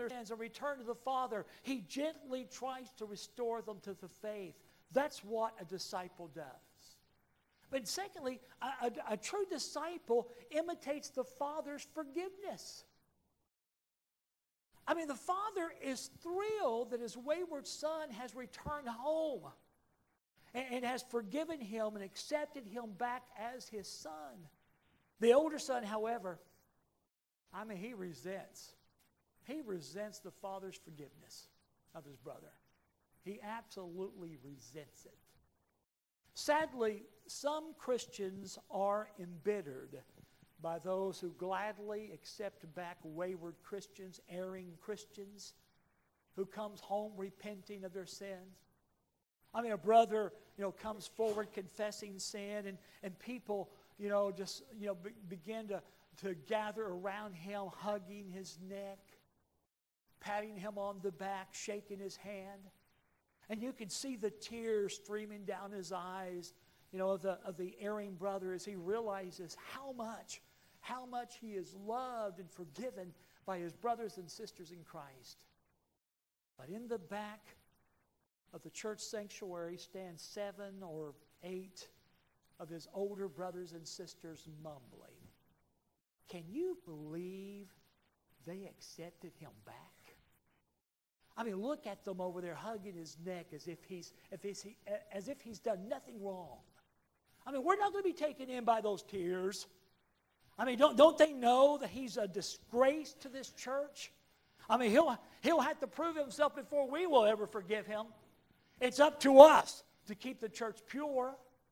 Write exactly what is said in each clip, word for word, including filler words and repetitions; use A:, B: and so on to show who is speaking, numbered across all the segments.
A: their sins and return to the Father, he gently tries to restore them to the faith. That's what a disciple does. But secondly, a, a, a true disciple imitates the Father's forgiveness. I mean, the Father is thrilled that his wayward son has returned home and, and has forgiven him and accepted him back as his son. The older son, however, I mean, he resents. He resents the Father's forgiveness of his brother. He absolutely resents it. Sadly, some Christians are embittered by those who gladly accept back wayward Christians, erring Christians, who comes home repenting of their sins. I mean, a brother, you know, comes forward confessing sin, and, and people, you know, just, you know, be, begin to, to gather around him, hugging his neck, patting him on the back, shaking his hand. And you can see the tears streaming down his eyes, you know, of the, of the erring brother as he realizes how much, how much he is loved and forgiven by his brothers and sisters in Christ. But in the back of the church sanctuary stand seven or eight of his older brothers and sisters mumbling. Can you believe they accepted him back? I mean, look at them over there hugging his neck as if he's, if he's, as if he's done nothing wrong. I mean, we're not going to be taken in by those tears. I mean, don't, don't they know that he's a disgrace to this church? I mean, he'll, he'll have to prove himself before we will ever forgive him. It's up to us to keep the church pure.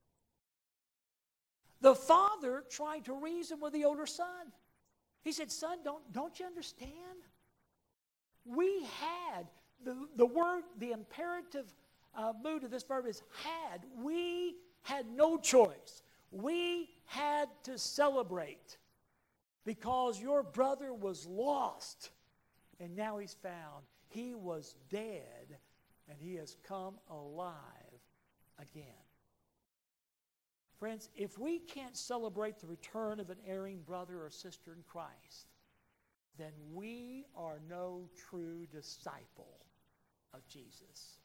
A: The father tried to reason with the older son. He said, son, don't, don't you understand? We had, the, the word, the imperative uh, mood of this verb is had. We had no choice. We had to celebrate because your brother was lost and now he's found. He was dead and he has come alive again. Friends, if we can't celebrate the return of an erring brother or sister in Christ, then we are no true disciple of Jesus.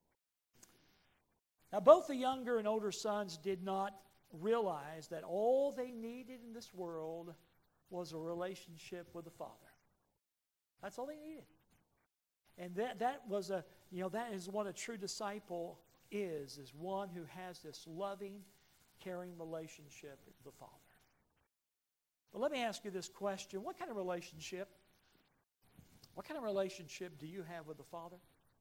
A: Now, both the younger and older sons did not realize that all they needed in this world was a relationship with the Father. That's all they needed. And that, that was a, you know, that is what a true disciple is, is one who has this loving, caring relationship with the Father. But let me ask you this question. What kind of relationship, what kind of relationship do you have with the Father?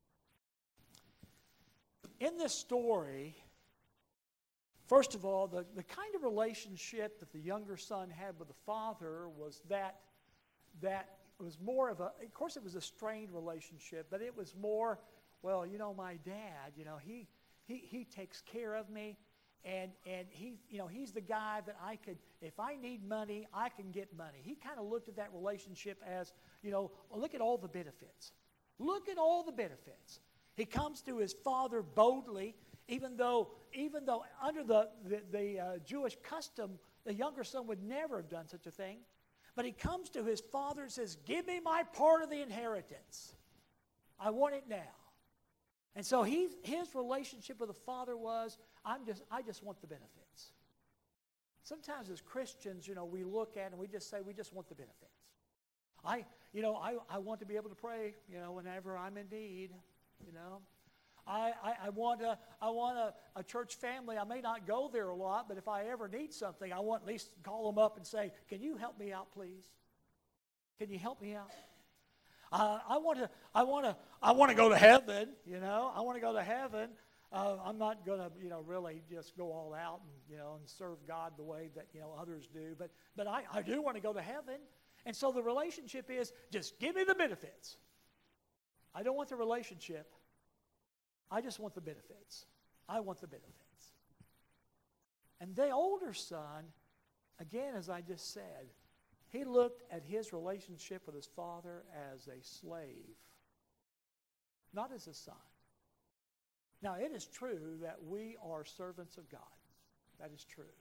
A: In this story, first of all, the, the kind of relationship that the younger son had with the father was that, that it was more of a, of course it was a strained relationship, but it was more, well, you know, my dad, you know, he he he takes care of me. And and he, you know, he's the guy that I could, if I need money, I can get money. He kind of looked at that relationship as, you know, look at all the benefits. Look at all the benefits. He comes to his father boldly, even though even though under the the, the uh, Jewish custom, the younger son would never have done such a thing. But he comes to his father and says, "Give me my part of the inheritance. I want it now." And so he, his relationship with the Father was, I'm just, I just want the benefits. Sometimes as Christians, you know, we look at and we just say we just want the benefits. I, you know, I, I want to be able to pray, you know, whenever I'm in need, you know. I, I, I want, a, I want a, a church family. I may not go there a lot, but if I ever need something, I want at least call them up and say, can you help me out, please? Can you help me out? Uh, I want to. I want to. I want to go to heaven. You know. I want to go to heaven. Uh, I'm not going to, you know, really just go all out and, you know, and serve God the way that, you know, others do. But but I, I do want to go to heaven. And so the relationship is just give me the benefits. I don't want the relationship. I just want the benefits. I want the benefits. And the older son, again, as I just said, he looked at his relationship with his father as a slave, not as a son. Now, it is true that we are servants of God. That is true.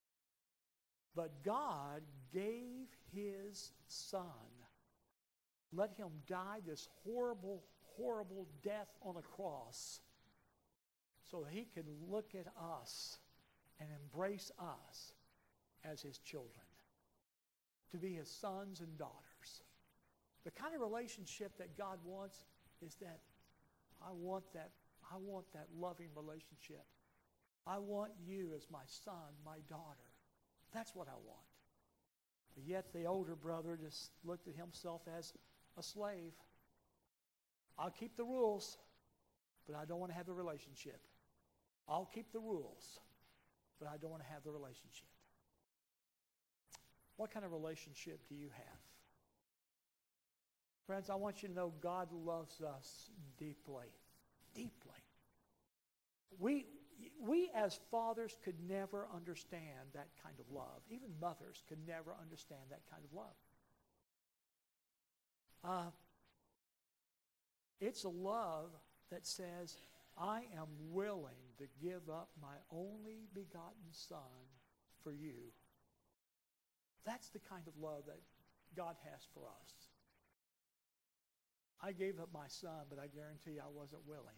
A: But God gave his son let him die this horrible, horrible death on a cross so that he can look at us and embrace us as his children, to be his sons and daughters. The kind of relationship that God wants is that I want that, I want that loving relationship. I want you as my son, my daughter. That's what I want. But yet the older brother just looked at himself as a slave. I'll keep the rules, but I don't want to have the relationship. I'll keep the rules, but I don't want to have the relationship. What kind of relationship do you have? Friends, I want you to know God loves us deeply. Deeply. We, we as fathers could never understand that kind of love. Even mothers could never understand that kind of love. Uh, it's a love that says, I am willing to give up my only begotten Son for you. That's the kind of love that God has for us. I gave up my son, but I guarantee you I wasn't willing.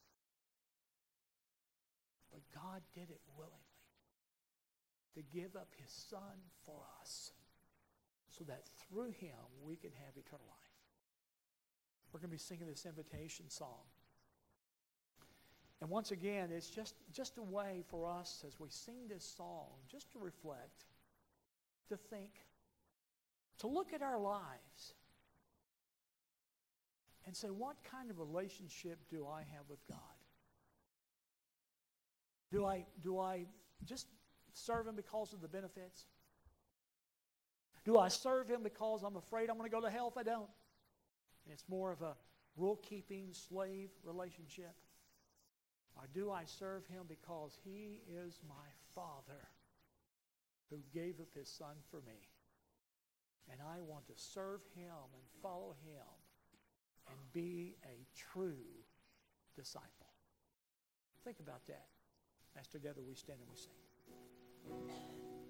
A: But God did it willingly, to give up his son for us, so that through him we can have eternal life. We're going to be singing this invitation song. And once again, it's just, just a way for us as we sing this song, just to reflect, to think, to look at our lives and say, what kind of relationship do I have with God? Do I, do I just serve him because of the benefits? Do I serve him because I'm afraid I'm going to go to hell if I don't? And it's more of a rule-keeping slave relationship. Or do I serve him because he is my Father who gave up his son for me? And I want to serve him and follow him and be a true disciple. Think about that as together we stand and we sing.